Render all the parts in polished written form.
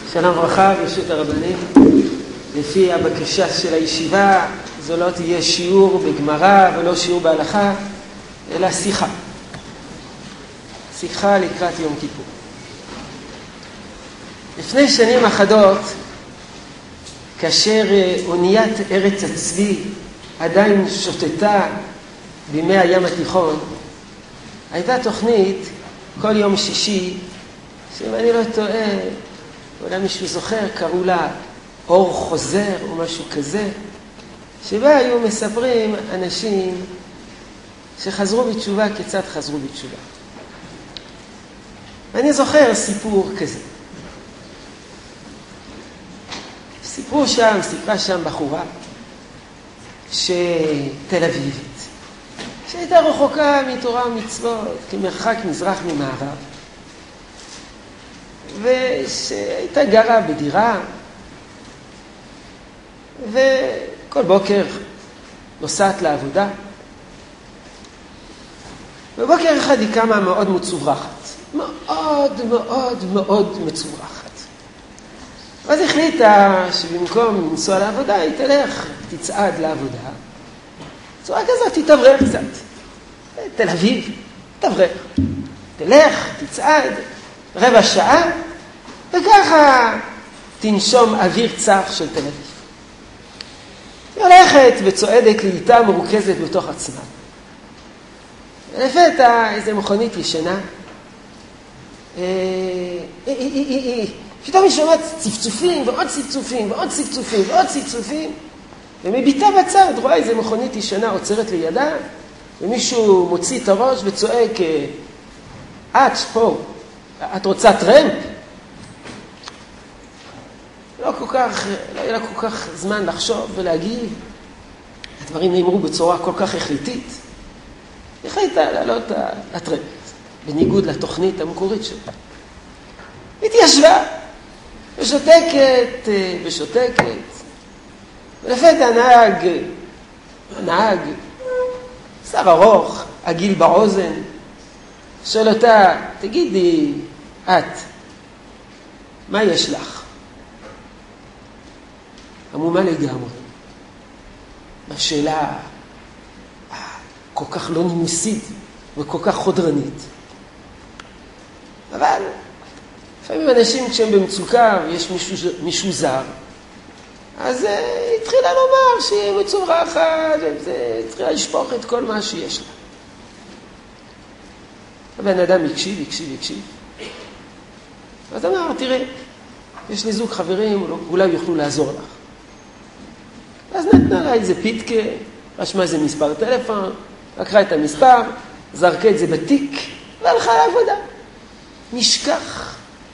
שלום וברכה, ברשות הרבנים. לפי הבקשה של הישיבה, זו לא תהיה שיעור בגמרא ולא שיעור בהלכה, אלא שיחה. שיחה לקראת יום כיפור. לפני שנים אחדות, כאשר אוניית ארץ הצבי עדיין שוטטה בימי הים התיכון, הייתה תוכנית כל יום שישי, שאם אני לא טועה, אולי מישהו זוכר, קראו לה אור חוזר או משהו כזה, שבה היו מספרים אנשים שחזרו בתשובה, כיצד חזרו בתשובה. ואני זוכר סיפור כזה. סיפרה שם בחורה שתל אביבית, שהייתה רחוקה מתורה ומצוות, כמרחק מזרח ממערב, ושהייתה גרה בדירה, וכל בוקר נוסעת לעבודה, ובוקר אחד היא קמה מאוד מצוברחת, מאוד מאוד מאוד מצוברחת. ואז החליטה שבמקום לנסוע לעבודה, היא תצעד לעבודה. בצורה כזאת, תתאוורר קצת. תל אביב, תתאוורר. תלך, תצעד, רבע שעה, וככה תנשום אוויר צח של תל אביב. היא הולכת וצועדת לאיטה מרוכזת בתוך עצמה. ולפתע איזו מכונית ישנה. פתאום היא שומעת צפצופים ועוד צפצופים ועוד צפצופים ועוד צפצופים, ומביטה בצד רואה איזו מכונית ישנה עוצרת לידה, ומישהו מוציא את הראש וצועק, את פה, את רוצה טרמפ? לא היה לה כל כך זמן לחשוב ולהגיב. הדברים נאמרו בצורה כל כך החליטית. היא החליטה לעלות לטרמפ, בניגוד לתוכנית המקורית שלה. התיישבה, ושותקת, ולפתע הנהג, שר ארוך, עגיל באוזן, שואל אותה, תגידי, את, מה יש לך? עמומה לגמרי. השאלה כל כך לא נימוסית וכל כך חודרנית. אבל לפעמים אנשים כשהם במצוקה ויש מישהו זר, אז היא התחילה לומר שהיא מצורחת, התחילה לשפוך את כל מה שיש לה. הבן אדם הקשיב. אז אמר, תראה, יש לי זוג חברים, אולי יוכלו לעזור לך. אז נתנה לה איזה פיתקה, רשמה איזה מספר טלפון, לקחה את המספר, זרקה את זה בתיק, והלכה לעבודה. נשכח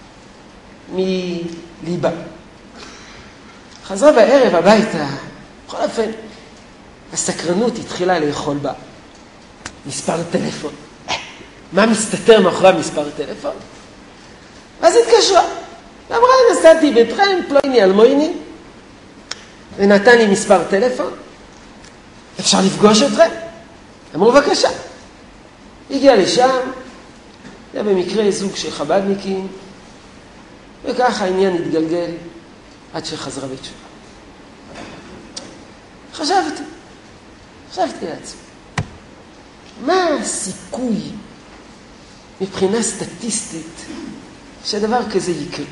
מליבה. חזרה בערב הביתה, בכל אופן, הסקרנות התחילה לאכול בה. מספר טלפון. מה מסתתר מאחורי מספר טלפון? אז התקשרה. אמרה, נסעתי בטרמפ, פלויני אלמויני, ונתן לי מספר טלפון. אפשר לפגוש אתכם? אמרו, בבקשה. הגיע לשם, היה במקרה זוג של חבדניקים, וככה העניין התגלגל עד שחזרה בתשובה. חשבתי לעצמי, מה הסיכוי מבחינה סטטיסטית שדבר כזה יקרה?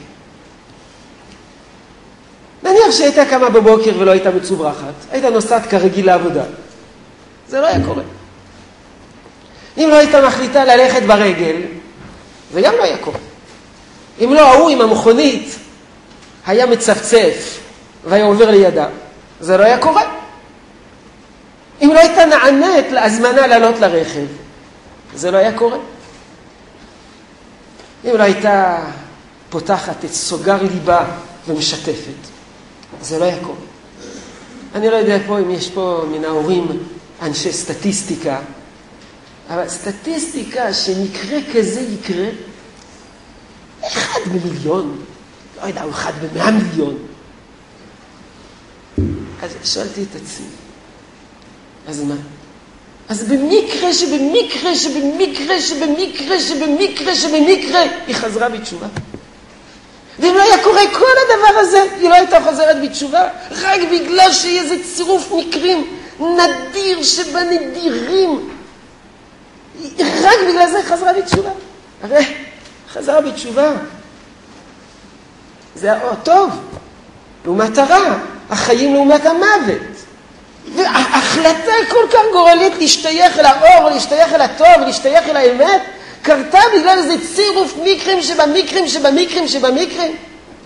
נניח שהייתה קמה בבוקר ולא הייתה מצוברחת, הייתה נוסעת כרגיל לעבודה. זה לא היה קורה. אם לא הייתה מחליטה ללכת ברגל, זה גם לא היה קורה. אם לא ההוא עם המכונית היה מצפצף והיה עובר לידה, זה לא היה קורה. אם לא הייתה נענית להזמנה לעלות לרכב, זה לא היה קורה. אם לא הייתה פותחת את סוגר ליבה ומשתפת, זה לא היה קורה. אני לא יודע פה אם יש פה מן ההורים אנשי סטטיסטיקה, אבל סטטיסטיקה שמקרה כזה יקרה, 1 במיליון, לא יודע, 1 ב100 מיליון. אז שאלתי את עצמי, אז מה? אז במקרה שבמקרה היא חזרה בתשובה. ואם לא היה קורה כל הדבר הזה, היא לא הייתה חוזרת בתשובה, רק בגלל שיהיה איזה צירוף מקרים נדיר שבנדירים, רק בגלל זה חזרה בתשובה. הרי חזרה בתשובה זה הטוב לעומת הרע, החיים לעומת המוות. וההחלטה כל כך גורלית להשתייך אל האור, להשתייך אל הטוב, להשתייך אל האמת, קרתה בגלל איזה צירוף מקרים שבמקרים שבמקרים שבמקרים.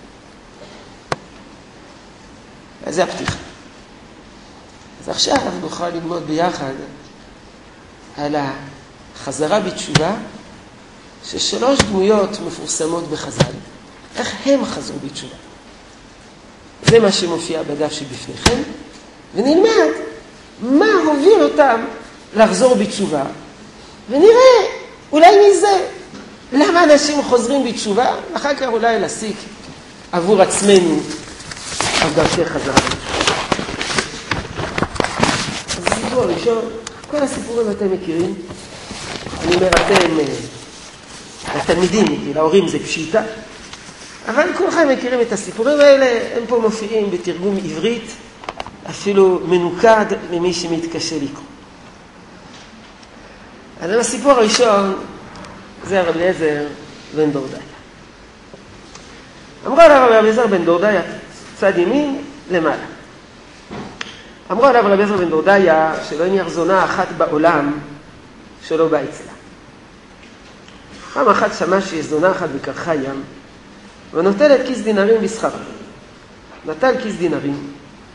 אז זה הפתיחה. אז עכשיו אנחנו נוכל ללמוד ביחד על החזרה בתשובה ששלוש דמויות מפורסמות בחז"ל. איך הם חזרו בתשובה? זה מה שמופיע בדף שבפניכם, ונלמד מה הוביל אותם לחזור בתשובה, ונראה אולי מזה למה אנשים חוזרים בתשובה, ואחר כך אולי להסיק עבור עצמנו על דרכי חזרה בתשובה. אז הסיפור הראשון, כל הסיפורים אתם מכירים, אני אומר אתם לתלמידים, להורים זה פשיטה, אבל כולכם מכירים את הסיפורים האלה, הם פה מופיעים בתרגום עברית, אפילו מנוקד למי שמתקשה לקרוא. אז הסיפור הראשון זה רבי אליעזר בן דורדיה. אמרו עליו רבי אליעזר בן דורדיה, צד ימין למעלה. אמרו עליו רבי אליעזר בן דורדיה שלא הניח זונה אחת בעולם שלא באה אצלה. פעם אחת שמע שיש זונה אחת בקרחה ים, ונוטלת כיס דינרים בשכרה. נטל כיס דינרים,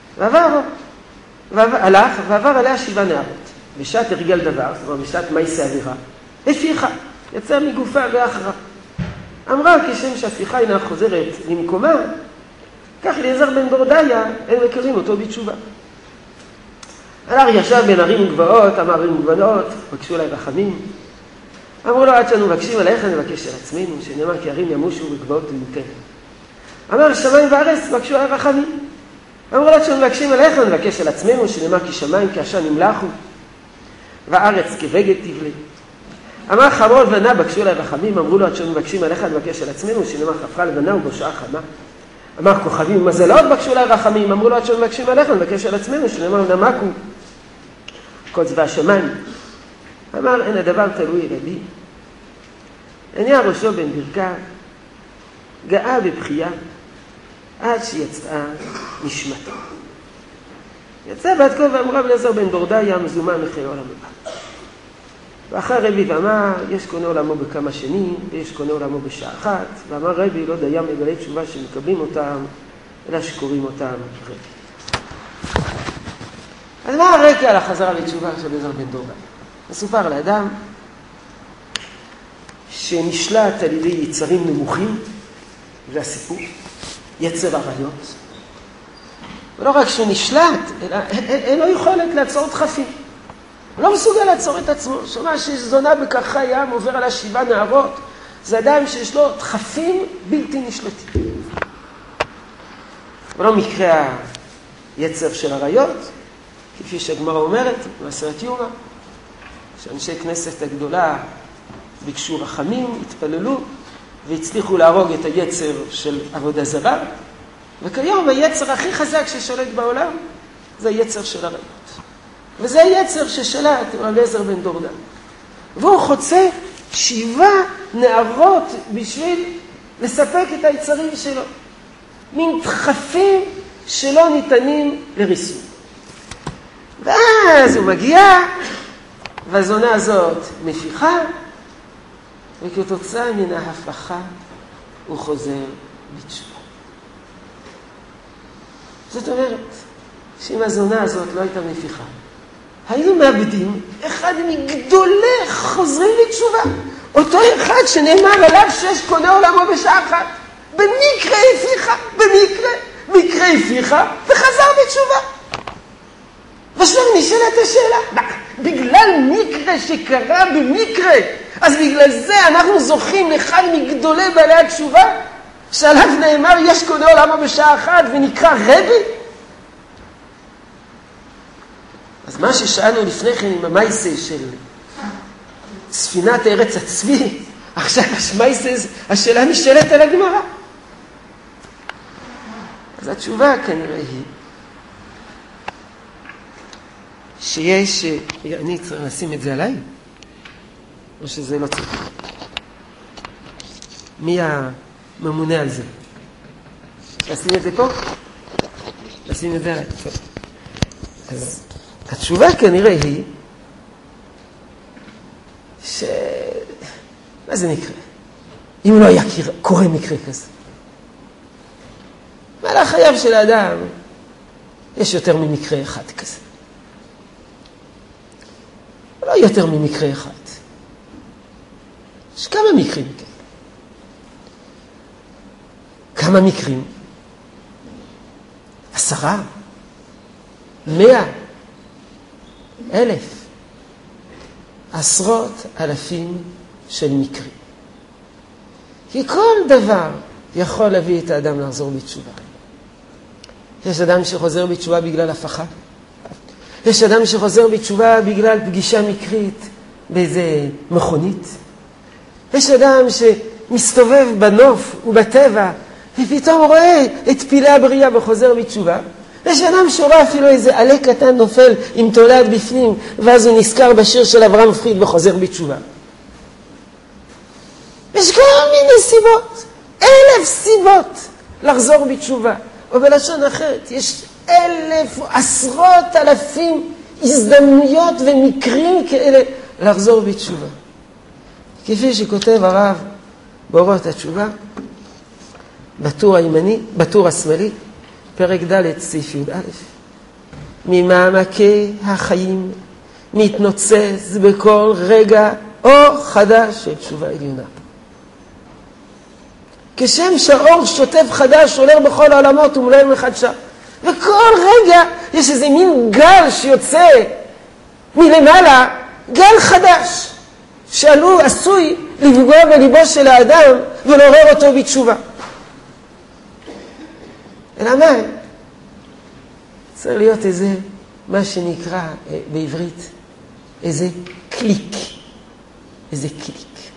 הלך ועבר עליה 7 נערות. בשעת הרגל דבר, זאת אומרת בשעת מייסה אווירה, הפיכה, יצא מגופה ואחרה. אמרה כשם שהפיכה אינה חוזרת למקומה, כך אליעזר בן דורדיה, הם מכירים אותו בתשובה. הלך ישב בין ערים וגבעות, אמר ערים וגבעות, בקשו אליי רחמים. אמרו לו, עד שאנו מבקשים עליך, נבקש על עצמנו, שנאמר כי ערים ימושו וגבעות תמותנה. אמר, שמיים וארץ, בקשו אליי רחמים. אמרו לו, עד שאנו מבקשים עליך, נבקש על עצמנו, שנאמר כי שמיים כעשן נמלחו, והארץ כבגד תבלה. אמר, חמור לבנה, בקשו אליי רחמים. אמרו לו, עד שאנו מבקשים עליך, נבקש על עצמנו, שנאמר חפרה לבנה ובשעה חמה. אמר, כוכבים ומזלות, בקשו אליי רחמים. אמרו לו, עד שאנו מבקשים עליך, נבקש על עצמנו, שנאמר נמקו כל צבא השמיים. אמר, אין הדבר תלוי לבי. הניע ראשו בן ברכיו, גאה בבכייה, עד שיצאה נשמתו. יצא בת כה ואמרה אליעזר בן דורדיה, מזומן מחיי עולם הבא. ואחר רבי ואמר, יש קונה עולמו בכמה שנים, ויש קונה עולמו בשעה אחת. ואמר רבי, לא דיים מגלי תשובה שמקבלים אותם, אלא שקוראים אותם רבי. אז מה הרקע על החזרה בתשובה של אליעזר בן דורדיה? מסופר לאדם שנשלט על ידי יצרים נמוכים, זה הסיפור, יצר עריות. ולא רק שהוא נשלט, אלא אין לו יכולת לעצור דחפים. הוא לא מסוגל לעצור את עצמו. שומע שיש זונה בקרחה ים, עובר עליה 7 נערות, זה אדם שיש לו דחפים בלתי נשלטים. ולא מקרה היצר של עריות, כפי שהגמרא אומרת, בעשרת יומא, שאנשי כנסת הגדולה ביקשו רחמים, התפללו, והצליחו להרוג את היצר של עבודה זרה, וכיום היצר הכי חזק ששולט בעולם זה היצר של עריות. וזה היצר ששלט רבי אליעזר בן דורדיה. והוא חוצה 7 נערות בשביל לספק את היצרים שלו. מין דחפים שלא ניתנים לריסון. ואז הוא מגיע, והזונה הזאת מפיחה, וכתוצאה מן ההפכה הוא חוזר בתשובה. זאת אומרת, שאם הזונה הזאת לא הייתה מפיחה, היינו מאבדים אחד מגדולי חוזרים בתשובה. אותו אחד שנאמר עליו שיש קונה עולמו בשעה אחת. במקרה הפיחה, מקרה הפיחה, וחזר בתשובה. ושם נשאלת השאלה, בגלל מקרה שקרה במקרה, אז בגלל זה אנחנו זוכים לאחד מגדולי בעלי התשובה, שעליו נאמר יש קונה עולמו בשעה אחת ונקרא רבי? אז מה ששאלנו לפני כן עם המייסה של ספינת ארץ הצבי, עכשיו המייסה, השאלה נשאלת על הגמרא. אז התשובה כנראה היא שיש, אני צריך לשים את זה עליי? או שזה לא צריך? מי הממונה על זה? לשים את זה פה? לשים את זה עליי. טוב. אז התשובה כנראה היא מה זה מקרה? אם לא היה קורה מקרה כזה. במהלך חייו של האדם יש יותר ממקרה אחד כזה. לא יותר ממקרה אחד. יש כמה מקרים כאלה. כמה מקרים? 10? 100? 1,000? עשרות אלפים של מקרים. כי כל דבר יכול להביא את האדם לחזור בתשובה. יש אדם שחוזר בתשובה בגלל הפכה. יש אדם שחוזר בתשובה בגלל פגישה מקרית באיזה מכונית. יש אדם שמסתובב בנוף ובטבע ופתאום רואה את פילי הבריאה וחוזר בתשובה. יש אדם שרואה אפילו איזה עלה קטן נופל עם תולעת בפנים ואז הוא נזכר בשיר של אברהם פריד וחוזר בתשובה. יש כל מיני סיבות, 1,000 סיבות לחזור בתשובה. או בלשון אחרת, יש 1,000, עשרות אלפים הזדמנויות ומקרים כאלה לחזור בתשובה. כפי שכותב הרב באורות התשובה, בטור השמאלי, פרק ד' סעיף י"א, ממעמקי החיים מתנוצץ בכל רגע אור חדש של תשובה עליונה. כשם שהאור שוטף חדש עולה בכל העולמות ומלא מחדשה. וכל רגע יש איזה מין גל שיוצא מלמעלה, גל חדש, עשוי לפגוע בליבו של האדם ולעורר אותו בתשובה. אלא מה? צריך להיות איזה, מה שנקרא בעברית, איזה קליק. איזה קליק.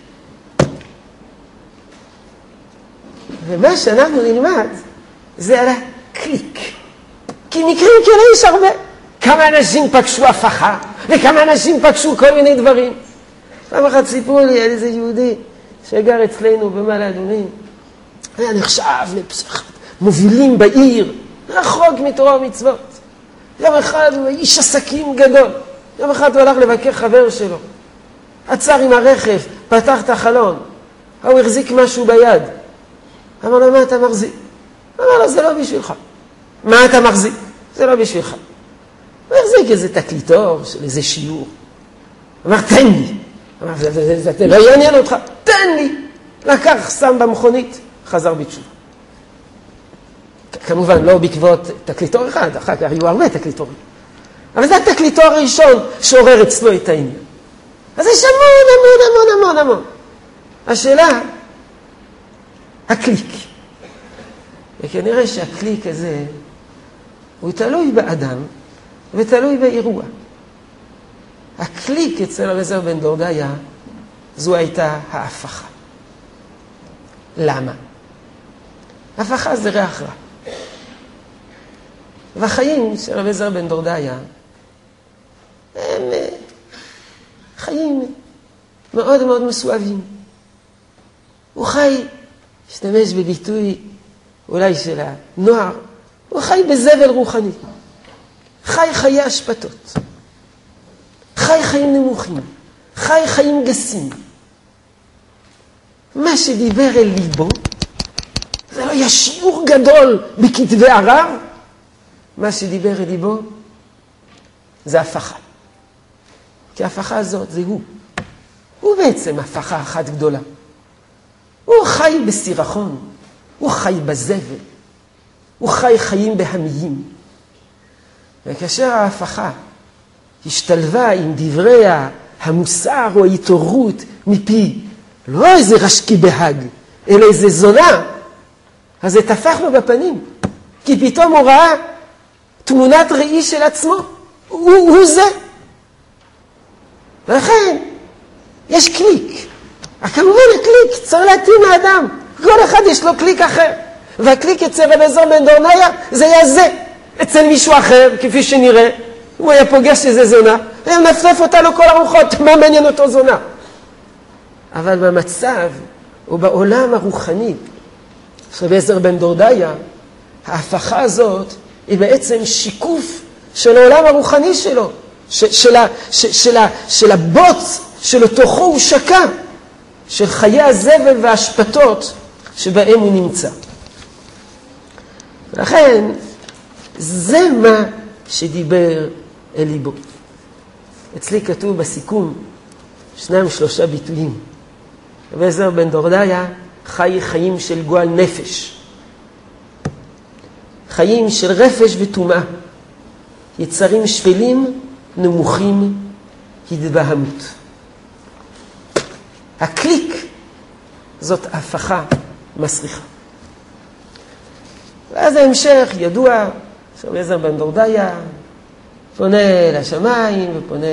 ומה שאנחנו נלמד זה על הקליק. כי מקרים כאלה יש הרבה. כמה אנשים פגשו הפכה, וכמה אנשים פגשו כל מיני דברים. פעם אחת סיפרו לי על איזה יהודי שגר אצלנו במעלה אדומים. היה נחשב לפסח, מובילים בעיר, רחוק מתורה ומצוות. יום אחד הוא איש עסקים גדול. יום אחד הוא הלך לבקר חבר שלו. עצר עם הרכב, פתח את החלון. הוא החזיק משהו ביד. אמר לו, מה אתה מחזיק? אמר לו, זה לא בשבילך. מה אתה מחזיק? זה לא בשבילך. הוא החזיק איזה תקליטור של איזה שיעור. אמר, תן לי. אמר, זה לא יעניין אותך. תן לי. לקח, שם במכונית, חזר בתשובה. כמובן, לא בעקבות תקליטור אחד, אחר כך היו הרבה תקליטורים. אבל זה התקליטור הראשון שעורר אצלו את העניין. אז יש המון. השאלה, הקליק. וכנראה שהקליק הזה הוא תלוי באדם ותלוי באירוע. הקליק אצל אלעזר בן דורדיה זו הייתה ההפכה. למה? הפכה זה ריח רע. והחיים של אלעזר בן דורדיה הם חיים מאוד מאוד מסואבים. הוא חי, השתמש בביטוי אולי של הנוער, הוא חי בזבל רוחני. חי חיי השפטות. חי חיים נמוכים. חי חיים גסים. מה שדיבר אל ליבו, זה לא היה שיעור גדול בכתבי הרב, מה שדיבר אל ליבו, זה הפכה. כי ההפכה הזאת זה הוא. הוא בעצם הפכה אחת גדולה. הוא חי בסירחון, הוא חי בזבל, הוא חי חיים בהמיים. וכאשר ההפכה השתלבה עם דברי המוסר או ההתעוררות מפי, לא איזה רשקי בהג, אלא איזה זונה, אז זה תפח לו בפנים. כי פתאום הוא ראה תמונת ראי של עצמו. הוא זה. ולכן, יש קליק. כמובן הקליק צריך להתאים לאדם. כל אחד יש לו קליק אחר. והקליק אצל רבי אליעזר בן דורדיה זה היה זה. אצל מישהו אחר, כפי שנראה, הוא היה פוגש איזה זונה, היה מנפנף אותה לו כל הרוחות, מה מעניין אותו זונה? אבל במצב, או בעולם הרוחני, של רבי אליעזר בן דורדיה, ההפכה הזאת היא בעצם שיקוף של העולם הרוחני שלו, של הבוץ שלתוכו הוא שקע, של חיי הזבל והשפטות שבהם הוא נמצא. ולכן, זה מה שדיבר אל ליבו. אצלי כתוב בסיכום 2-3 ביטויים. רבי אליעזר בן דורדיה חי חיים של גועל נפש. חיים של רפש וטומאה. יצרים שפלים, נמוכים, התבהמות. הקליק זאת הפכה מסריחה. ואז ההמשך ידוע, שרבי אליעזר בן דורדיה פונה לשמיים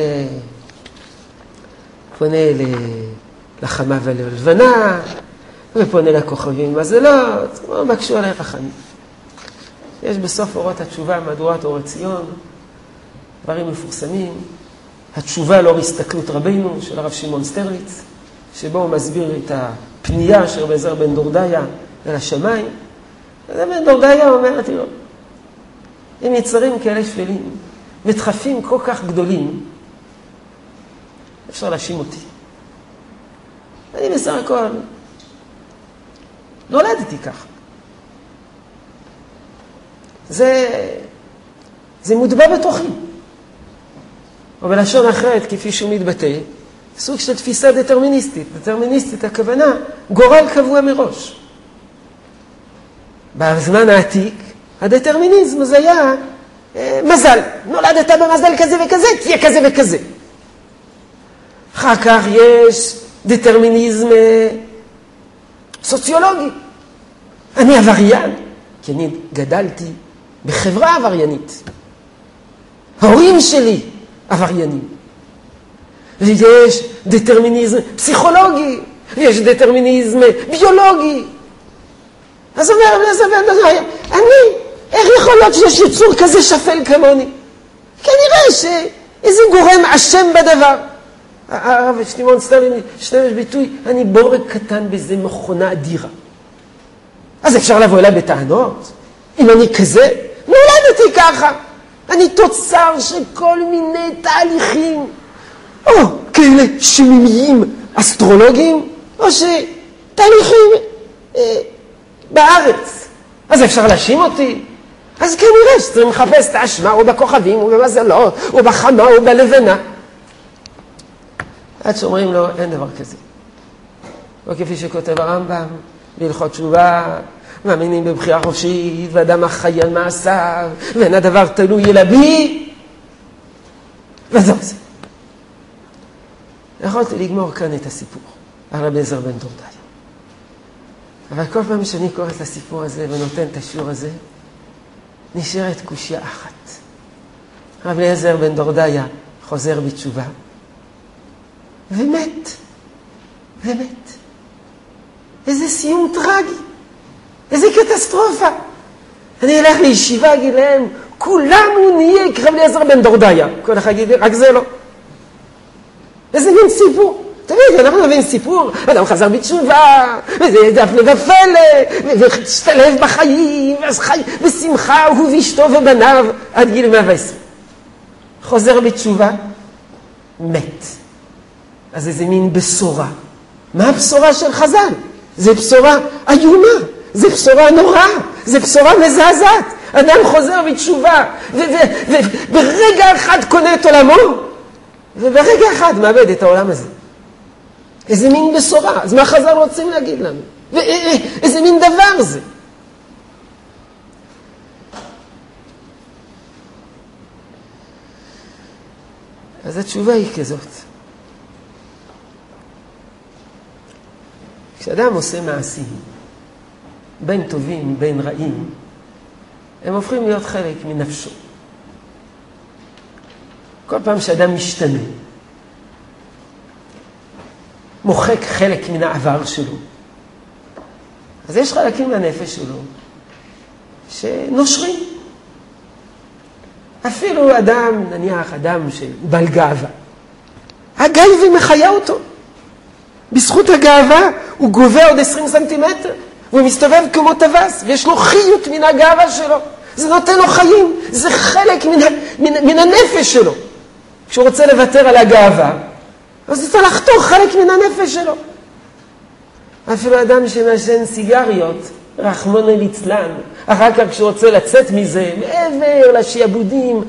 ופונה לחמה וללבנה, ופונה לכוכבים מזלות, כמו בקשו עלי רחמים. יש בסוף אורות התשובה, מהדורת אור עציון, דברים מפורסמים. התשובה לאור הסתכלות רבינו של הרב שמעון סטרליץ, שבו הוא מסביר את הפנייה של רבי אליעזר בן דורדיה אל השמיים. בן דורדיה אומר, תראו, הם יצרים כאלה שפלים, ודחפים כל כך גדולים, אפשר להאשים אותי. אני בסך הכל נולדתי ככה. זה מוטבע בתוכי. או בלשון אחרת, כפי שהוא מתבטא, סוג של תפיסה דטרמיניסטית. דטרמיניסטית, הכוונה, גורל קבוע מראש. בזמן העתיק, הדטרמיניזם זה היה מזל. נולדת במזל כזה וכזה, תהיה כזה וכזה. אחר כך יש דטרמיניזם סוציולוגי. אני עבריין, כי אני גדלתי בחברה עבריינית. ההורים שלי עבריינים. ויש דטרמיניזם פסיכולוגי, ויש דטרמיניזם ביולוגי. אז אומר רבי אליעזר בן דורדיה, איך יכול להיות שיש יצור כזה שפל כמוני? כנראה שאיזה גורם אשם בדבר. הרב שמעון סטרליץ השתמש ביטוי, אני בורג קטן בזה מכונה אדירה. אז אפשר לבוא אליי בטענות? אם אני כזה, נולדתי ככה. אני תוצר של כל מיני תהליכים, או כאלה שמימיים אסטרולוגיים, או שתהליכים בארץ. אז אפשר להאשים אותי? אז כנראה שצריכים לחפש את האשמה, או בכוכבים, או במזלות, או בחמה, או בלבנה. עד שאומרים לו, אין דבר כזה. או כפי שכותב הרמב"ם, בהלכות תשובה, מאמינים בבחירה חופשית, ואדם אחראי על מעשיו, ואין הדבר תלוי אלא בי, וזהו זה. יכולתי לגמור כאן את הסיפור, על רבי אליעזר בן דורדיה. אבל כל פעם שאני קורא את הסיפור הזה ונותן את השיעור הזה, נשארת קושיה אחת. רבי אליעזר בן דורדיה חוזר בתשובה, ומת. איזה סיום טרגי. איזה קטסטרופה. אני אלך לישיבה, אגיד להם, כולנו נהיה כרבי אליעזר בן דורדיה. כל אחד יגיד, רק זה לא. איזה מין סיפור. תמיד, אנחנו נבין סיפור, אדם חזר בתשובה, וזה דפנה ופלא, והשתלב בחיים, ואז חי בשמחה, הוא ואשתו ובניו, עד גיל 120. חוזר בתשובה, מת. אז איזה מין בשורה. מה הבשורה של חז"ל? זה בשורה איומה, זה בשורה נוראה, זה בשורה מזעזעת. אדם חוזר בתשובה, וברגע אחד קונה את עולמו, וברגע אחד מאבד את העולם הזה. איזה מין בשורה. אז מה חז"ל רוצים להגיד לנו? איזה מין דבר זה? אז התשובה היא כזאת. כשאדם עושה מעשים, בין טובים, בין רעים, הם הופכים להיות חלק מנפשו. כל פעם שאדם משתנה, מוחק חלק מן העבר שלו, אז יש חלקים מהנפש שלו שנושרים. אפילו אדם, נניח אדם שבעל גאווה. הגאווה מחיה אותו. בזכות הגאווה הוא גובה עוד 20 סנטימטר. הוא מסתובב כמו טווס, ויש לו חיות מן הגאווה שלו. זה נותן לו חיים, זה חלק מן הנפש שלו. כשהוא רוצה לוותר על הגאווה, אז הוא צריך לחתוך חלק מן הנפש שלו. אפילו אדם שמעשן סיגריות, רחמנא ליצלן, אחר כך כשהוא רוצה לצאת מזה, מעבר לשיעבודים,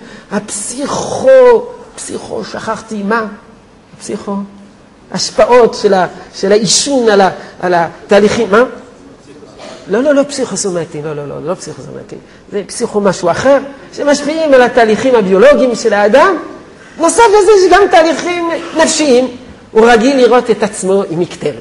הפסיכו, שכחתי מה? הפסיכו, השפעות של העישון על התהליכים, מה? לא פסיכוסומטי, לא פסיכוסומטי. זה פסיכו משהו אחר, שמשפיעים על התהליכים הביולוגיים של האדם. נוסף לזה שגם תהליכים נפשיים, הוא רגיל לראות את עצמו עם מקטרת.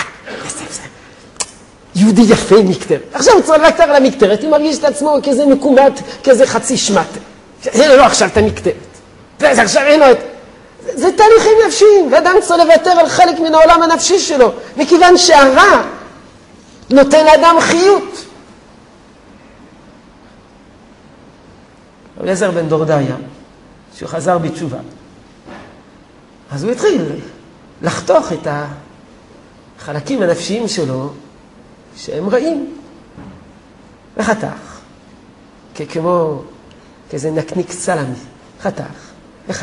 יהודי יפה עם מקטרת. עכשיו הוא צריך לוותר על המקטרת, הוא מרגיש את עצמו כזה מקומט, כזה חצי שמט. אין לו עכשיו את המקטרת. עכשיו אין לו את... זה תהליכים נפשיים, ואדם צריך לוותר על חלק מן העולם הנפשי שלו, מכיוון שהרע נותן לאדם חיות. אליעזר בן דורדיה, שהוא חזר בתשובה, אז הוא התחיל לחתוך את החלקים הנפשיים שלו שהם רעים, וחתך, כמו כזה נקניק סלמי, חתך.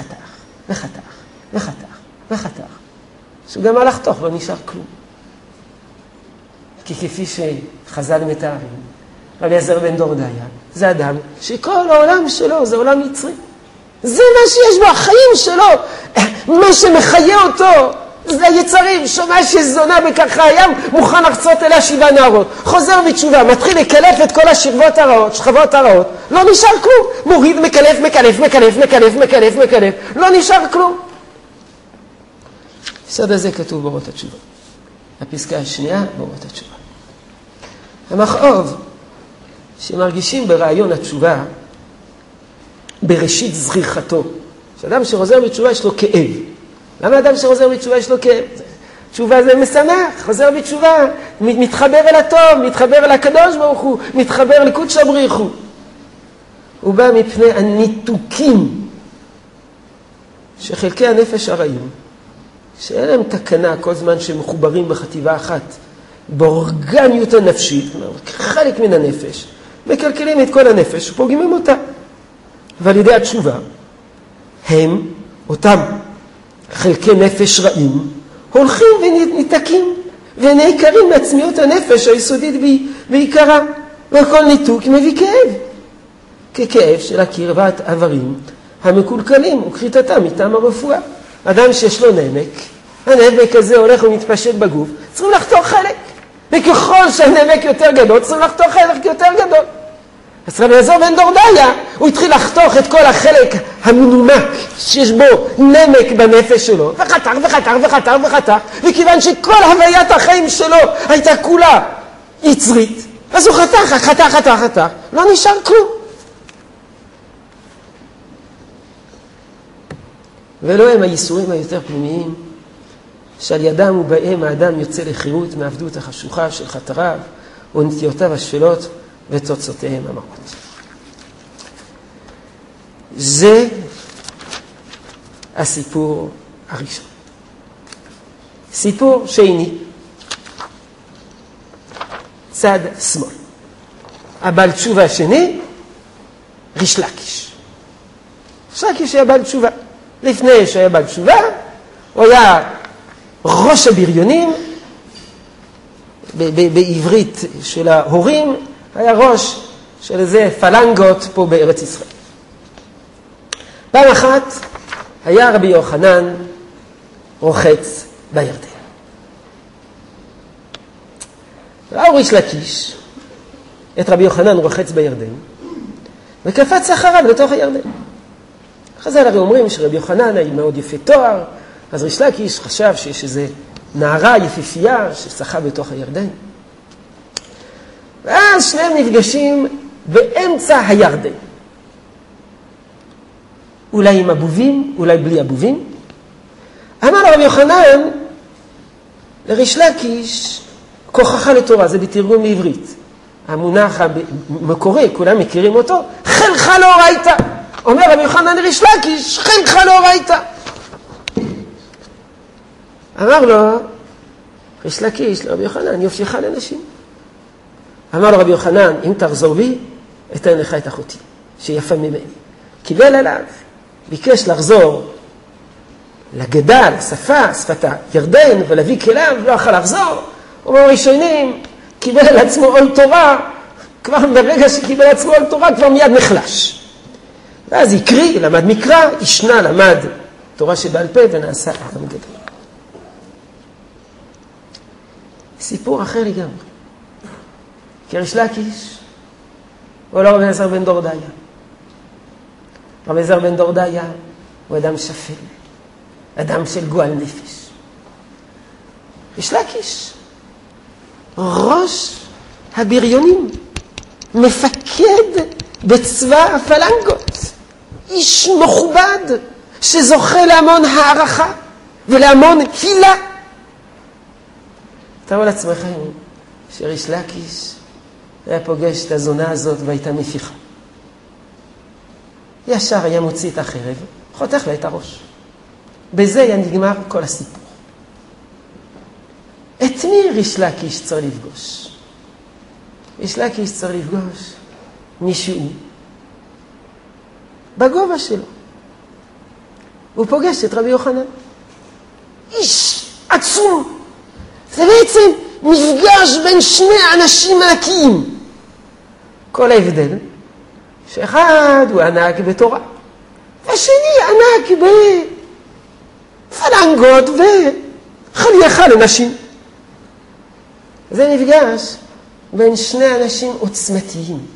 שהוא גם על לחתוך, לא נשאר כלום. כי כפי שחז"ל מתארים, אליעזר בן דורדיה, זה אדם שכל העולם שלו זה עולם יצרי. זה מה שיש בו, החיים שלו, מה שמחיה אותו, זה היצרים, שומע שזונה בכרך הים, מוכן לחצות אליה 7 נערות. חוזר בתשובה, מתחיל לקלף את כל שכבות הרעות, לא נשאר כלום. מוריד, מקלף, לא נשאר כלום. בסוד הזה כתוב באורות התשובה. הפסקה השנייה באורות התשובה. המכאוב שמרגישים ברעיון התשובה בראשית זריחתו. שאדם שחוזר בתשובה יש לו כאב. למה אדם שחוזר בתשובה יש לו כאב? תשובה זה משמח, חוזר בתשובה, מתחבר אל הטוב, מתחבר אל הקדוש ברוך הוא, מתחבר לקודש הבריך הוא. הוא בא מפני הניתוקים שחלקי הנפש הרעים, שאין להם תקנה כל זמן שהם מחוברים בחטיבה אחת, באורגניות הנפשית, חלק מן הנפש, מקלקלים את כל הנפש ופוגעים אותה. ועל ידי התשובה, הם, אותם חלקי נפש רעים, הולכים וניתקים ונעקרים מעצמיות הנפש היסודית בעיקרה. וכל ניתוק מביא כאב, ככאב של הקרבת עברים המקולקלים וכריתתם מטעם הרפואה. אדם שיש לו נמק, הנמק הזה הולך ומתפשט בגוף, צריכים לחתוך חלק. וככל שהנמק יותר גדול, צריכים לחתוך חלק יותר גדול. אז רבי אליעזר בן דורדיה, הוא התחיל לחתוך את כל החלק המנומק שיש בו נמק בנפש שלו, וחתך, וכיוון שכל הוויית החיים שלו הייתה כולה יצרית, אז הוא חתך, לא נשאר כלום. ולא הם הייסורים היותר פנימיים, שעל ידם ובהם האדם יוצא לחירות מעבדות החשוכה של חטריו ונטיותיו השפלות ותוצאותיהם המרות. זה הסיפור הראשון. סיפור שני, צד שמאל. הבעל תשובה השני, ריש לקיש. ריש לקיש היה בעל תשובה. לפני שהיה בעל תשובה, הוא היה ראש הבריונים, בעברית של ההורים, היה ראש של איזה פלנגות פה בארץ ישראל. פעם אחת היה רבי יוחנן רוחץ בירדן. ראו ריש לקיש את רבי יוחנן רוחץ בירדן, וקפץ אחריו לתוך הירדן. חז"ל הרי אומרים שרבי יוחנן היה מאוד יפה תואר, אז ריש לקיש חשב שיש איזה נערה יפיפייה ששחה בתוך הירדן. ואז שניהם נפגשים באמצע הירדן. אולי עם אבובים, אולי בלי אבובים. אמר רבי יוחנן לריש לקיש, כוחך לתורה, זה בתרגום לעברית. המונח המקורי, כולם מכירים אותו, חילך לאורייתא. אומר רבי יוחנן ריש לקיש, חילך לאורייתא. אמר לו ריש לקיש לרבי יוחנן, יופייך לנשים. אמר לו רבי יוחנן, אם תחזור בי, אתן לך את אחותי, שיפה ממני. קיבל עליו, ביקש לחזור לגדה, לשפה, שפת ירדן, ולהביא כליו, לא יכול לחזור. אומר ראשונים, קיבל על עצמו עול תורה, כבר ברגע שקיבל על עצמו עול תורה, כבר מיד נחלש. ואז יקרי, למד מקרא, ישנה, למד תורה שבעל פה, ונעשה אדם גדול. סיפור אחר לגמרי. כי ריש לקיש, הוא לא רבי אליעזר בן דורדיה. רבי אליעזר בן דורדיה הוא אדם שפל, אדם של גועל נפש. ריש לקיש, ראש הבריונים, מפקד בצבא הפלנגות, איש מכובד שזוכה להמון הערכה ולהמון הילה. תראו לעצמכם שריש לקיש היה פוגש את הזונה הזאת והייתה מפיחה. ישר היה מוציא את החרב, חותך לה את הראש. בזה היה נגמר כל הסיפור. את מי ריש לקיש צריך לפגוש? ריש לקיש צריך לפגוש מישהו בגובה שלו. הוא פוגש את רבי יוחנן. איש עצום. זה בעצם מפגש בין שני אנשים ענקיים. כל ההבדל, שאחד הוא ענק בתורה, והשני ענק בפלנגות וחלייכה לנשים. זה מפגש בין שני אנשים עוצמתיים.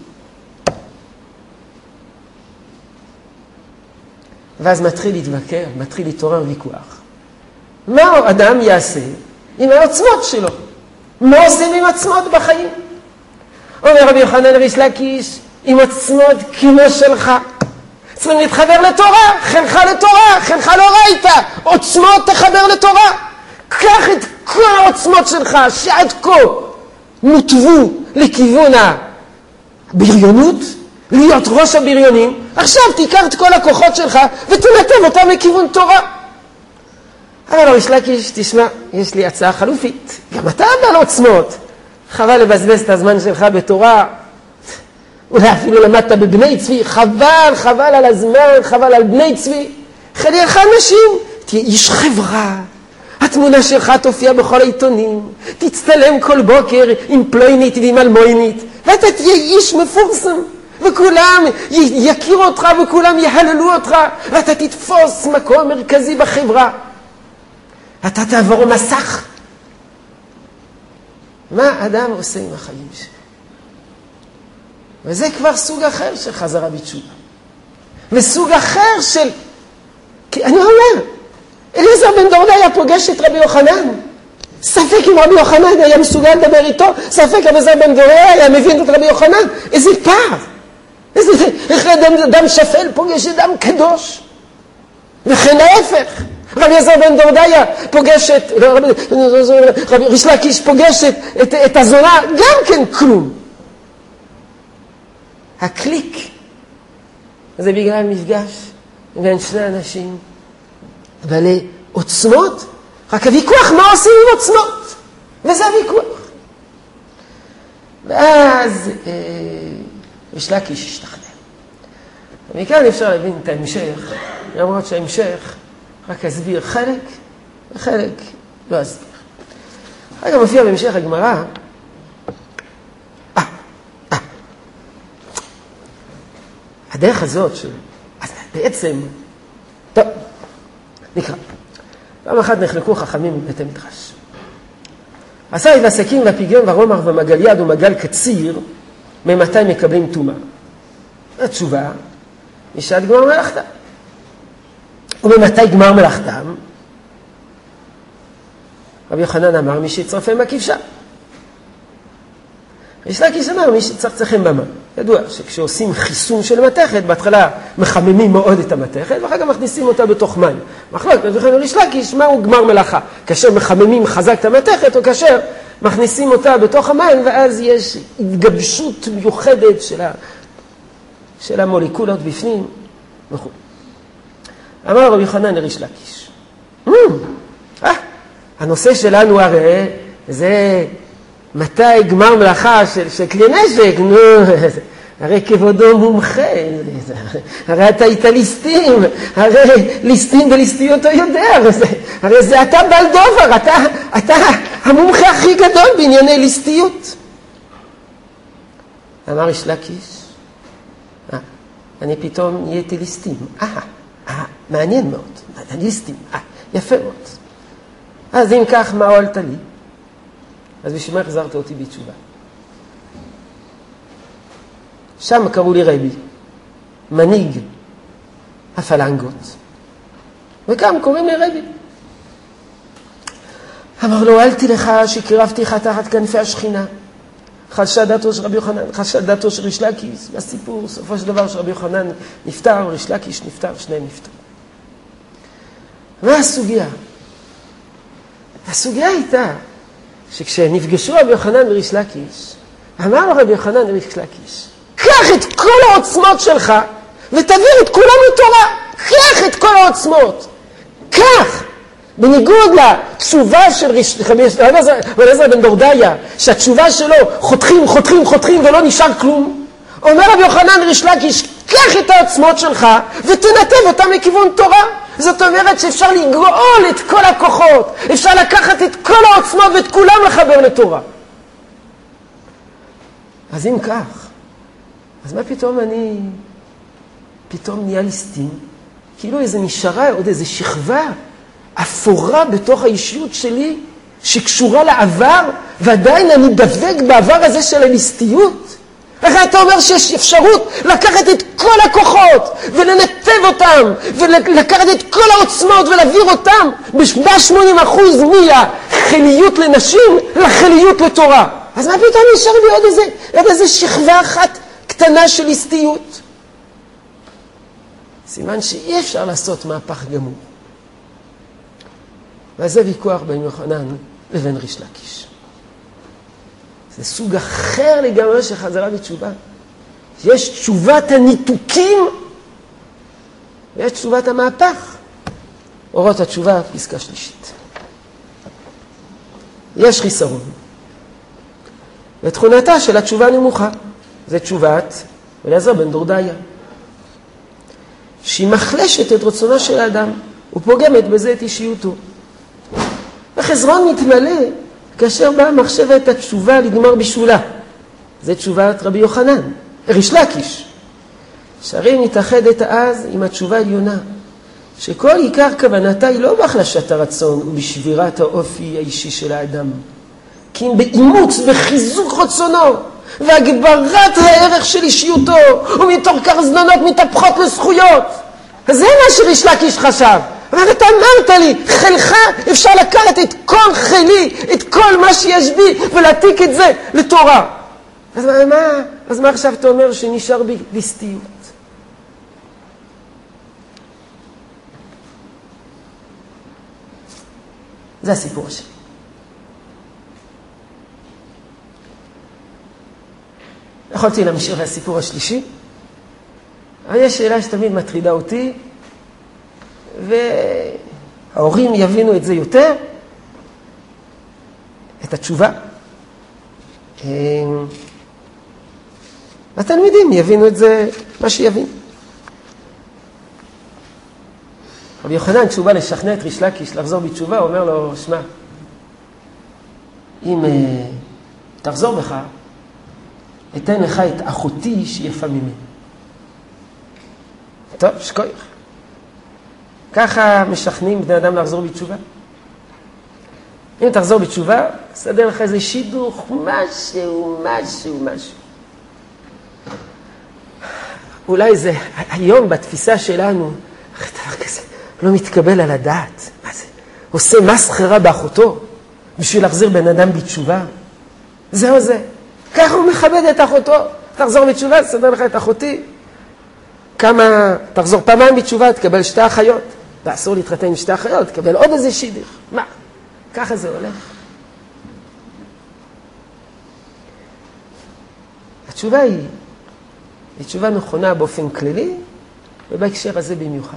ואז מתחיל להתווכח, מתחיל להתעורר ויכוח. מה אדם יעשה עם העוצמות שלו? מה עושים עם עצמות בחיים? אומר רבי יוחנן ריש לקיש, עם עצמות כמו שלך. צריכים להתחבר לתורה, חילך לתורה, חילך לאורייתא. עוצמות תחבר לתורה. קח את כל העוצמות שלך שעד כה נותבו לכיוון הבריונות, להיות ראש הבריונים. עכשיו תיקח את כל הכוחות שלך ותנתב אותם לכיוון תורה. אבל ריש לקיש, תשמע, יש לי הצעה חלופית. גם אתה בעל עוצמות. חבל לבזבז את הזמן שלך בתורה. אולי אפילו למדת בבני צבי. חבל על הזמן, חבל על בני צבי. חלייך נשים. תהיה איש חברה. התמונה שלך תופיע בכל העיתונים. תצטלם כל בוקר עם פלוינית ועם אלמוינית. ואתה תהיה איש מפורסם. וכולם יכירו אותך וכולם יהללו אותך. ואתה תתפוס מקום מרכזי בחברה. אתה תעבור מסך. מה אדם עושה עם החיים שלו? וזה כבר סוג אחר של חזרה בתשובה. וסוג אחר של... כי אני אומר, אליעזר בן דורדיה היה פוגש את רבי יוחנן. ספק אם רבי יוחנן היה מסוגל לדבר איתו, ספק אליעזר בן דורדיה היה מבין את רבי יוחנן. איזה פער. איך אדם שפל פוגש אדם קדוש. וכן ההפך. רבי אליעזר בן דורדיה פוגש את... רבי ריש לקיש פוגש את הזונה, גם כן כלום. הקליק זה בגלל מפגש בין שני אנשים בעלי עוצמות, רק הוויכוח מה עושים עם עוצמות, וזה הוויכוח. ואז ריש לקיש השתכנע. ומכאן אפשר להבין את ההמשך, למרות שההמשך רק אסביר חלק, וחלק לא אסביר. רגע מופיע בהמשך הגמרא, הדרך הזאת אז בעצם, טוב, נקרא. פעם אחת נחלקו חכמים בבית המדרש. עשה את הסכין והפיגיון והרומח ומגל יד ומגל קציר, ממתי מקבלים טומאה? התשובה, משעת גמר מלאכתם. וממתי גמר מלאכתם? רבי יוחנן אמר, מי שיצרפם בכבשה. ריש לקיש אמר, מי שצריכים במה. ידוע שכשעושים חיסון של מתכת, בהתחלה מחממים מאוד את המתכת, ואחר כך מכניסים אותה בתוך מים. מחלוקת, ריש לקיש, מהו גמר מלאכה? כאשר מחממים חזק את המתכת, או כאשר מכניסים אותה בתוך המים, ואז יש התגבשות מיוחדת של המולקולות בפנים. אמר רבי יוחנן לריש לקיש, הנושא שלנו הרי זה מתי גמר מלאכה של כלי נשק, הרי כבודו מומחה, הרי אתה היית ליסטים, הרי ליסטים בליסטיות הוא יודע, הרי זה אתה בעל דובר, אתה המומחה הכי גדול בענייני ליסטיות. אמר ריש לקיש, אני פתאום נהייתי ליסטים, מעניין מאוד, ליסטים, יפה מאוד. אז אם כך, מה הועלת לי? אז בשביל מה החזרת אותי בתשובה? שם קראו לי רבי, מנהיג הפלנגות, וכאן קוראים לי רבי. אמר לו, הועלתי לך שקרבתי לך תחת כנפי השכינה. חלשה דעתו של רבי יוחנן, חלשה דעתו של ריש לקיש, והסיפור, סופו של דבר שרבי יוחנן נפטר, ריש לקיש נפטר, שניהם נפטרו. מה הסוגיה? הסוגיה הייתה שכשנפגשו רבי יוחנן וריש לקיש, אמר לו רבי יוחנן וריש לקיש, קח את כל העוצמות שלך ותעביר את כולם לתורה. קח את כל העוצמות. קח. בניגוד לתשובה של רבי אליעזר בן דורדיה, שהתשובה שלו חותכים ולא נשאר כלום, אומר רבי יוחנן ריש לקיש, קח את העוצמות שלך ותנתב אותם לכיוון תורה. זאת אומרת שאפשר לגאול את כל הכוחות, אפשר לקחת את כל העוצמות ואת כולם לחבר לתורה. אז אם כך, אז מה פתאום אני נהיה ליסטים? כאילו נשארה עוד איזו שכבה אפורה בתוך האישיות שלי שקשורה לעבר, ועדיין אני דבק בעבר הזה של הליסטיות. איך אתה אומר שיש אפשרות לקחת את כל הכוחות ולנתב אותם ולקחת את כל העוצמות ולהעביר אותם ב-80% מהחיליות לנשים לחיליות לתורה? אז מה פתאום נשאר לי עוד איזה שכבה אחת קטנה של ליסטיות? סימן שאי אפשר לעשות מהפך גמור. וזה ויכוח בין יוחנן לבין ריש לקיש. זה סוג אחר לגמרי של חזרה בתשובה. יש תשובת הניתוקים ויש תשובת המהפך. אורות התשובה, פסקה שלישית. יש חיסרון. ותכונתה של התשובה נמוכה. זה תשובת אליעזר בן דורדיה. שהיא מחלשת את רצונו של האדם ופוגמת בזה את אישיותו. החזרון מתמלא כאשר באה מחשבת התשובה לגמר בשולה. זה תשובת רבי יוחנן, ריש לקיש. שהרי מתאחדת אז עם התשובה העליונה, שכל עיקר כוונתה היא לא בהחלשת הרצון ובשבירת האופי האישי של האדם, כי אם באימוץ וחיזוק רצונו והגברת הערך של אישיותו, ומתוך כך זדונות מתהפכות לזכויות. אז זה מה שריש לקיש חשב. אבל אתה אמרת לי, חילך אפשר לקחת את כל חילי, את כל מה שיש בי, ולהתיק את זה לתורה. אז מה עכשיו אתה אומר שנשאר בי ליסטיות? זה הסיפור שלי. יכולתי להמשיך לסיפור השלישי, אבל יש שאלה שתמיד מטרידה אותי, וההורים יבינו את זה יותר, את התשובה. התלמידים יבינו את זה, מה שיבין. רבי יוחנן, כשהוא בא לשכנע את ריש לקיש לחזור בתשובה, הוא אומר לו, שמע, אם תחזור בך, אתן לך את אחותי שיפה ממני. טוב, שכוח. ככה משכנעים בני אדם לחזור בתשובה. אם תחזור בתשובה, סדר לך איזה שידוך, משהו. אולי זה היום בתפיסה שלנו, דבר כזה לא מתקבל על הדעת. מה זה? עושה מסחרה באחותו בשביל להחזיר בן אדם בתשובה. זהו זה. ככה הוא מכבד את אחותו. תחזור בתשובה, סדר לך את אחותי. כמה, תחזור פעמיים בתשובה, תקבל 2 אחיות. ואסור להתחתן עם 2 אחיות, תקבל עוד איזה שידוך. מה? ככה זה הולך. התשובה היא תשובה נכונה באופן כללי, ובהקשר הזה במיוחד.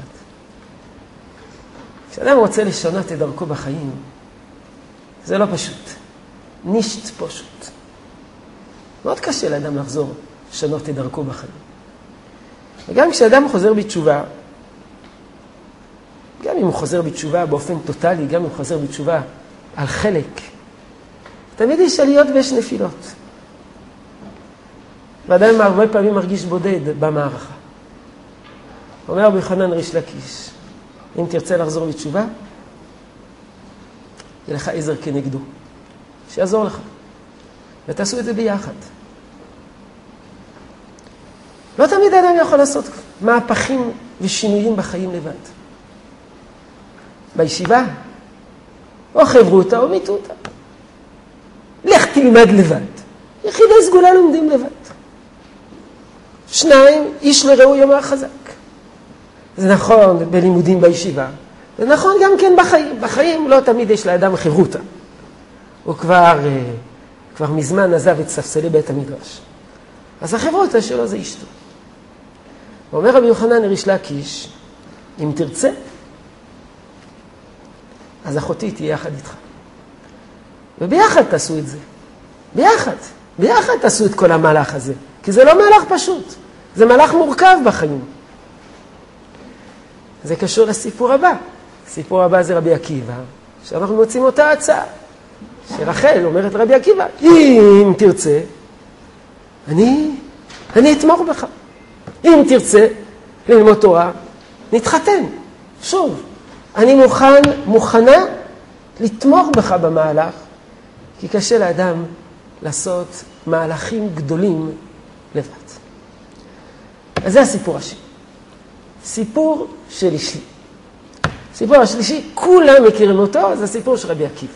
כשאדם רוצה לשנות את דרכו בחיים, זה לא פשוט. נישט פשוט. מאוד קשה לאדם לחזור, לשנות את דרכו בחיים. וגם כשאדם חוזר בתשובה, גם אם הוא חוזר בתשובה באופן טוטלי, גם אם הוא חוזר בתשובה על חלק, תמיד יש עליות ויש נפילות. ואדם הרבה פעמים מרגיש בודד במערכה. אומר רבי יוחנן ריש לקיש, אם תרצה לחזור בתשובה, יהיה לך עזר כנגדו, שיעזור לך. ותעשו את זה ביחד. לא תמיד אדם יכול לעשות מהפכים ושינויים בחיים לבד. בישיבה, או חברו אותה או מיתו אותה. לך תלמד לבד. יחידי סגולה לומדים לבד. 2, איש לרעהו יאמר חזק. זה נכון בלימודים בישיבה. זה נכון גם כן בחיים. בחיים לא תמיד יש לאדם חברותה. הוא כבר מזמן עזב את ספסלי בית המדרש. אז החברותה שלו זה אשתו. אומר רבי יוחנן ריש לקיש, אם תרצה, אז אחותי תהיה יחד איתך. וביחד תעשו את זה. ביחד תעשו את כל המהלך הזה. כי זה לא מהלך פשוט. זה מהלך מורכב בחיים. זה קשור לסיפור הבא. הסיפור הבא זה רבי עקיבא, שאנחנו מוצאים אותה הצעה. שרחל אומרת רבי עקיבא, אם תרצה, אני אתמוך בך. אם תרצה ללמוד תורה, נתחתן. שוב, אני מוכנה לתמוך בך במהלך, כי קשה לאדם לעשות מהלכים גדולים לבד. אז זה הסיפור השני. סיפור שלישי. הסיפור השלישי, כולם מכירים אותו, זה הסיפור של רבי עקיבא.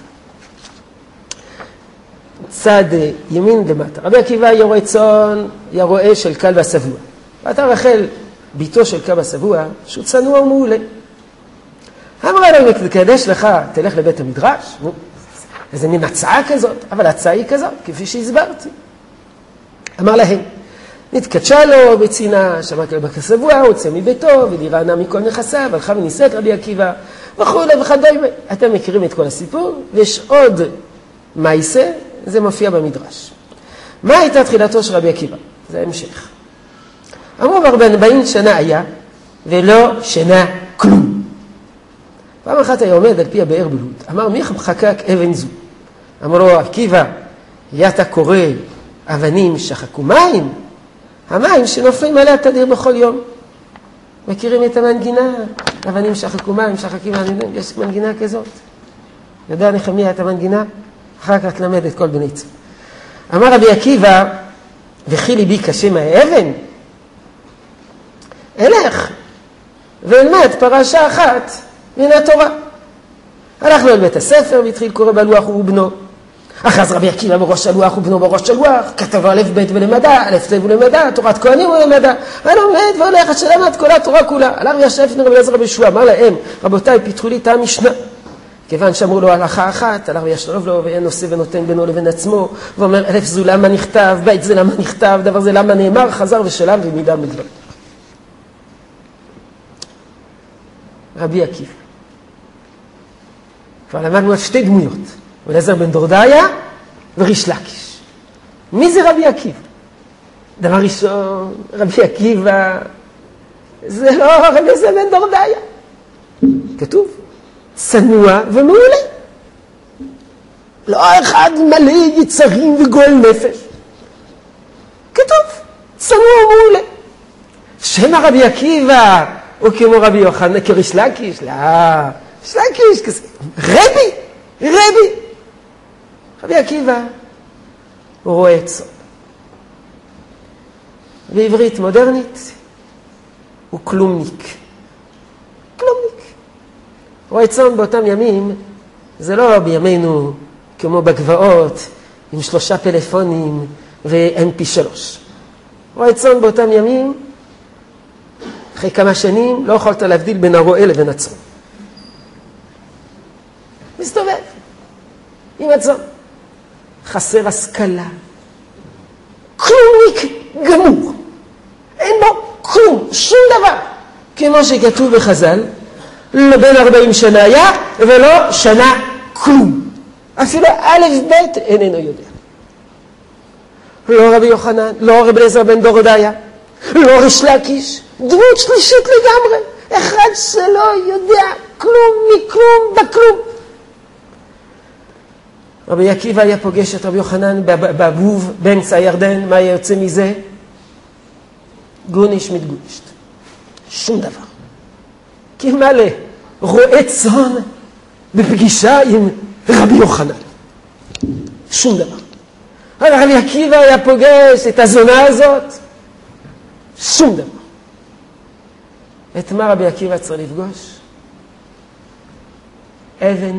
צד ימין למטה. רבי עקיבא היה רועה צאן, היה רועה של כלב השבוע. ואתה רחל, ביתו של כלב השבוע, שהוא צנוע ומעולה. אמרה לו, אם תקדש לך, תלך לבית המדרש. איזה מין הצעה כזאת, אבל ההצעה היא כזאת, כפי שהסברתי. אמר להם, נתקדשה לו בצינה, שמע כלב השבוע, הוא יוצא מביתו, ודירענה מכל נכסיו, הלכה ונישאת רבי עקיבא, וכו' וכדומה. אתם מכירים את כל הסיפור, ויש עוד מעשה, זה מופיע במדרש. מה הייתה תחילתו של רבי עקיבא? זה המשך. אמרו 40 שנה היה, ולא שנה כלום. פעם אחת היה עומד על פי הבאר בלוד. אמר, מי חקק אבן זו? אמר לו, עקיבא, אתה קורא אבנים שחקו מים? המים שנופלים עליה תדיר בכל יום. מכירים את המנגינה? אבנים שחקו מים, שחקים מים, יש מנגינה כזאת. יודע נחמיה את המנגינה? אחר כך למד את כל בני צור. אמר רבי עקיבא, וכי ליבי קשה מהאבן? אלך ואלמד פרשה אחת מן התורה. הלך לו אל בית הספר והתחיל קורא בלוח ובנו. אחז רבי עקיבא בראש הלוח ובנו בראש הלוח, כתב א' ב' ולמדע, א' ב' ולמדע, תורת כהנים ולמדע. הלומד והולך עד שלמד כל התורה כולה. הלך וישב לפני רבי אליעזר רבי יהושע, אמר להם, רבותיי, פיתחו לי את המשנה. כיוון שאמרו לו הלכה אחת, הלך וישלוב לו, ואין נושא ונותן בינו לבין עצמו, ואומר, אלף זו למה נכתב, בית זה למה נכתב, דבר זה למה נאמר, חזר ושלם ומידה מדבר. רבי עקיבא. כבר למדנו על שתי דמויות, אליעזר בן דורדיה וריש לקיש. מי זה רבי עקיבא? דבר ראשון, רבי עקיבא, זה לא אליעזר בן דורדיה. כתוב, צנוע ומעולה. לא אחד מלא יצרים וגועל נפש. כתוב, צנוע ומעולה. שם רבי עקיבא הוא כמו רבי יוחנן, כריש לקיש, לא, ריש לקיש כזה, רבי. רבי עקיבא הוא רועה צאן. בעברית מודרנית הוא כלומניק. רועה צאן באותם ימים, זה לא בימינו כמו בגבעות, עם 3 פלאפונים ו-MP3. רועה צאן באותם ימים, אחרי כמה שנים, לא יכולת להבדיל בין הרועה לבין הצאן. מסתובב עם הצאן. חסר השכלה. כלומניק גמור. אין בו כלום, שום דבר. כמו שכתוב בחז"ל, לא בין 40 שנה היה ולא שנה כלום. אפילו א' ב' איננו יודע. לא רבי יוחנן, לא רבי אליעזר בן דורדיה, לא ריש לקיש, דמות שלישית לגמרי. אחד שלא יודע כלום מכלום בכלום. רבי עקיבא היה פוגש את רבי יוחנן בבוב באמצע הירדן, מה יוצא מזה? גוניש מתגונישט. שום דבר. כי מלא רועה צאן בפגישה עם רבי יוחנן. שום דבר. אבל רבי עקיבא היה פוגש את הזונה הזאת. שום דבר. את מה רבי עקיבא צריך לפגוש? אבן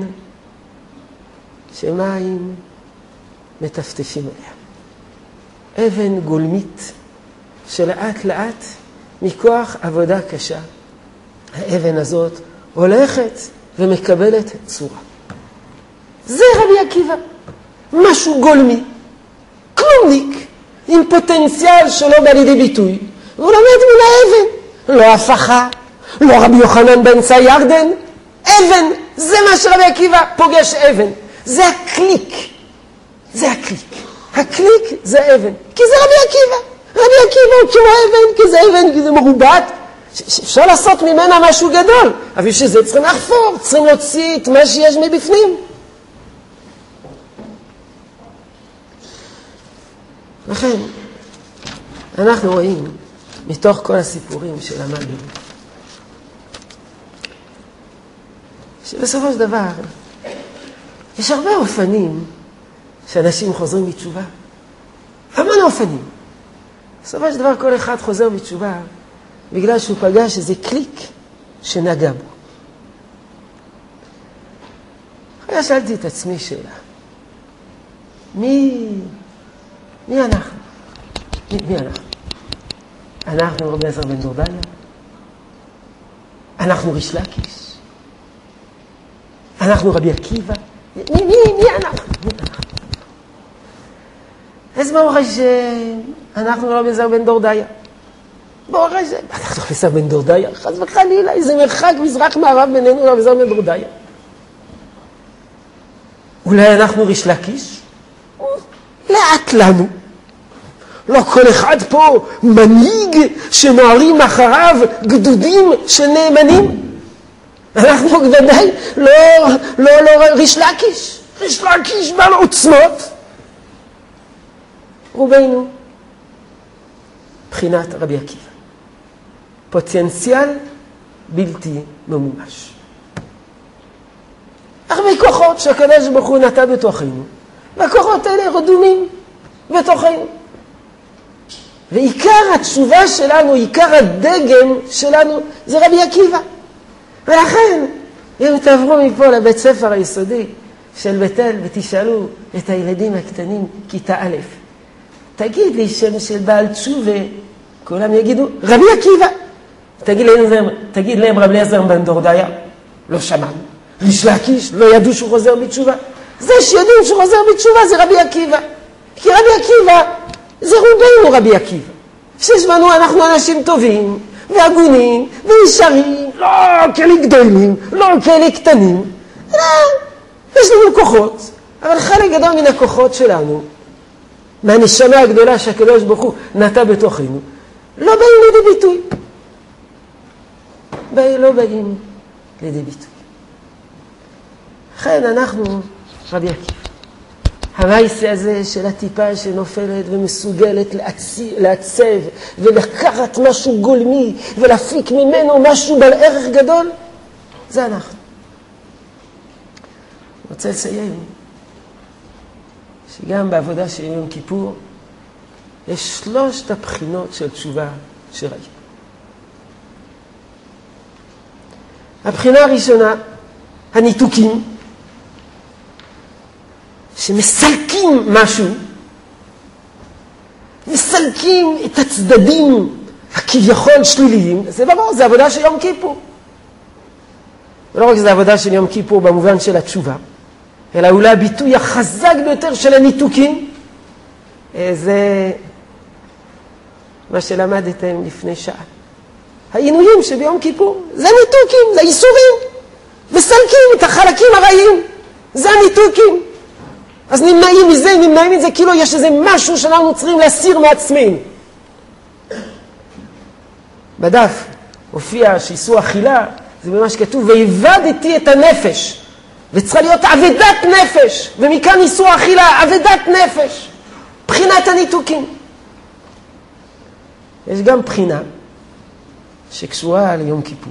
שמים מטפטפים עליה. אבן גולמית שלאט לאט מכוח עבודה קשה האבן הזאת הולכת ומקבלת צורה. זה רבי עקיבא. משהו גולמי, כלומניק, עם פוטנציאל שלא בא לידי ביטוי. והוא לומד מול האבן. לא הפכה, לא רבי יוחנן באמצע הירדן. אבן, זה מה שרבי עקיבא פוגש אבן. זה הקליק. זה הקליק. הקליק זה אבן. כי זה רבי עקיבא. רבי עקיבא הוא כמו אבן, כי זה אבן, כי זה מרובט. אפשר לעשות ממנה משהו גדול. אבל שזה צריכים לחפור, צריכים להוציא את מה שיש מבפנים. לכן, אנחנו רואים מתוך כל הסיפורים שלמדנו, שבסופו של דבר, יש הרבה אופנים שאנשים חוזרים בתשובה. המון אופנים. בסופו של דבר כל אחד חוזר בתשובה בגלל שהוא פגש איזה קליק שנגע בו. אחרי שאלתי את עצמי שאלה. מי אנחנו? מי אנחנו? אנחנו רבי אליעזר בן דורדיה? אנחנו ריש לקיש? אנחנו רבי עקיבא? מי אנחנו? אז ברוך השם, אנחנו רבי אליעזר בן דורדיה. ברוך השם, אנחנו רבי אליעזר בן דורדיה? חס וחלילה, איזה מרחק מזרח מערב בינינו רבי אליעזר בן דורדיה. אולי אנחנו ריש לקיש? לאט לנו. לא כל אחד פה מנהיג שנוערים אחריו גדודים של נאמנים. אנחנו ודאי לא ריש לקיש. ריש לקיש בעל עוצמות. רובנו בחינת רבי עקיבא. פוטנציאל בלתי ממומש. הרבה כוחות שהקדוש ברוך הוא נטע בתוכנו. והכוחות האלה רדומים בתוכנו. ועיקר התשובה שלנו, עיקר הדגם שלנו, זה רבי עקיבא. ולכן, אם תעברו מפה לבית ספר היסודי של בית אל ותשאלו את הילדים הקטנים, כיתה א', תגיד לי שם של בעל תשובה, כולם יגידו, רבי עקיבא. תגיד להם רבי אליעזר בן דורדיה, לא שמענו. ריש לקיש, לא ידעו שהוא חוזר בתשובה. זה שיודעים שהוא חוזר בתשובה זה רבי עקיבא. כי רבי עקיבא זה רובנו רבי עקיבא. שזמנו אנחנו אנשים טובים והגונים וישרים, לא כאלה גדולים, לא כאלה קטנים. לא, יש לנו כוחות, אבל חלק גדול מן הכוחות שלנו, מהנשמה הגדולה שהקדוש ברוך הוא נטע בתוכנו, לא באים לידי ביטוי. לא באים לידי ביטוי. לכן אנחנו רבי עקיבא. המעשה הזה של הטיפה שנופלת ומסוגלת לעצב ולקחת משהו גולמי ולהפיק ממנו משהו בעל ערך גדול, זה אנחנו. אני רוצה לציין שגם בעבודה של יום כיפור יש 3 הבחינות של תשובה שראינו. הבחינה הראשונה, הניתוקים, שמסלקים משהו, מסלקים את הצדדים הכביכול שליליים, זה ברור, זה עבודה של יום כיפור. ולא רק זה עבודה של יום כיפור במובן של התשובה, אלא אולי הביטוי החזק ביותר של הניתוקים, זה מה שלמדתם לפני שעה. העינויים שביום כיפור, זה ניתוקים, זה איסורים, וסלקים את החלקים הרעים, זה הניתוקים. אז נמנעים מזה, כאילו יש איזה משהו שאנחנו צריכים להסיר מעצמנו. בדף הופיע שאיסור אכילה, זה ממש כתוב, והבדתי את הנפש, וצריכה להיות עבדת נפש, ומכאן איסור אכילה, עבדת נפש, בחינת הניתוקים. יש גם בחינה שקשורה ליום כיפור,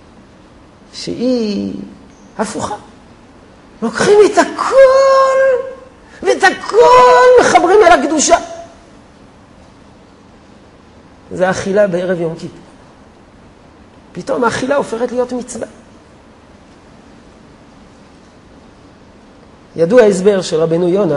שהיא הפוכה. לוקחים את הכל, ואת הכל מחברים אל הקדושה. זה האכילה בערב יום כיפור. פתאום האכילה הופכת להיות מצווה. ידוע ההסבר של רבנו יונה,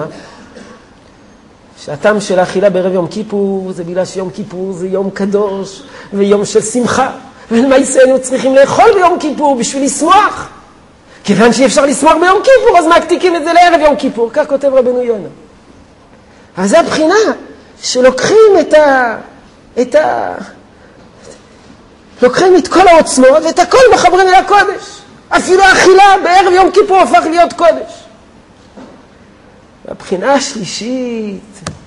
שהטעם של האכילה בערב יום כיפור זה בגלל שיום כיפור זה יום קדוש ויום של שמחה, ולמעשה היינו צריכים לאכול ביום כיפור בשביל לשמוח. כיוון שאי אפשר לשמוח ביום כיפור, אז מקטיקים את זה לערב יום כיפור, כך כותב רבנו יונה. אז זה הבחינה שלוקחים לוקחים את כל העוצמות ואת הכל מחברים אל הקודש. אפילו האכילה בערב יום כיפור הפך להיות קודש. והבחינה השלישית,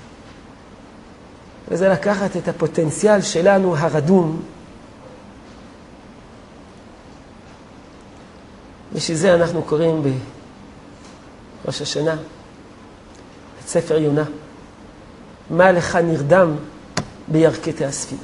וזה לקחת את הפוטנציאל שלנו הרדום, בשביל זה אנחנו קוראים בראש השנה את ספר יונה, מה לך נרדם בירכתי הספינה.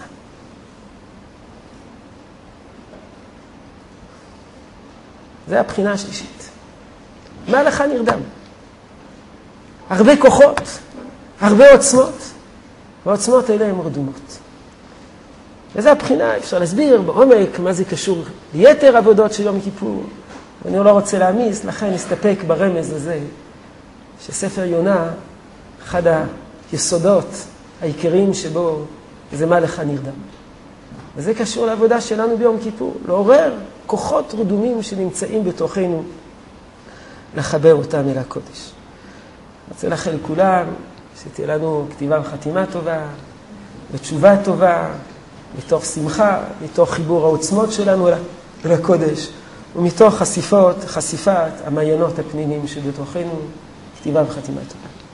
זה הבחינה השלישית. מה לך נרדם? הרבה כוחות, הרבה עוצמות, והעוצמות האלה הן רדומות. וזו הבחינה, אפשר להסביר בעומק מה זה קשור ליתר עבודות של יום כיפור. אני לא רוצה להמיס, לכן נסתפק ברמז הזה, שספר יונה, אחד היסודות העיקריים שבו, זה מה לך נרדם. וזה קשור לעבודה שלנו ביום כיפור, לעורר כוחות רדומים שנמצאים בתוכנו, לחבר אותם אל הקודש. אני רוצה לאחל לכולם, שתהיה לנו כתיבה וחתימה טובה, ותשובה טובה, מתוך שמחה, מתוך חיבור העוצמות שלנו אל הקודש, ומתוך חשיפת המעיינות הפנימיים שבתוכנו, כתיבה וחתימה טובה.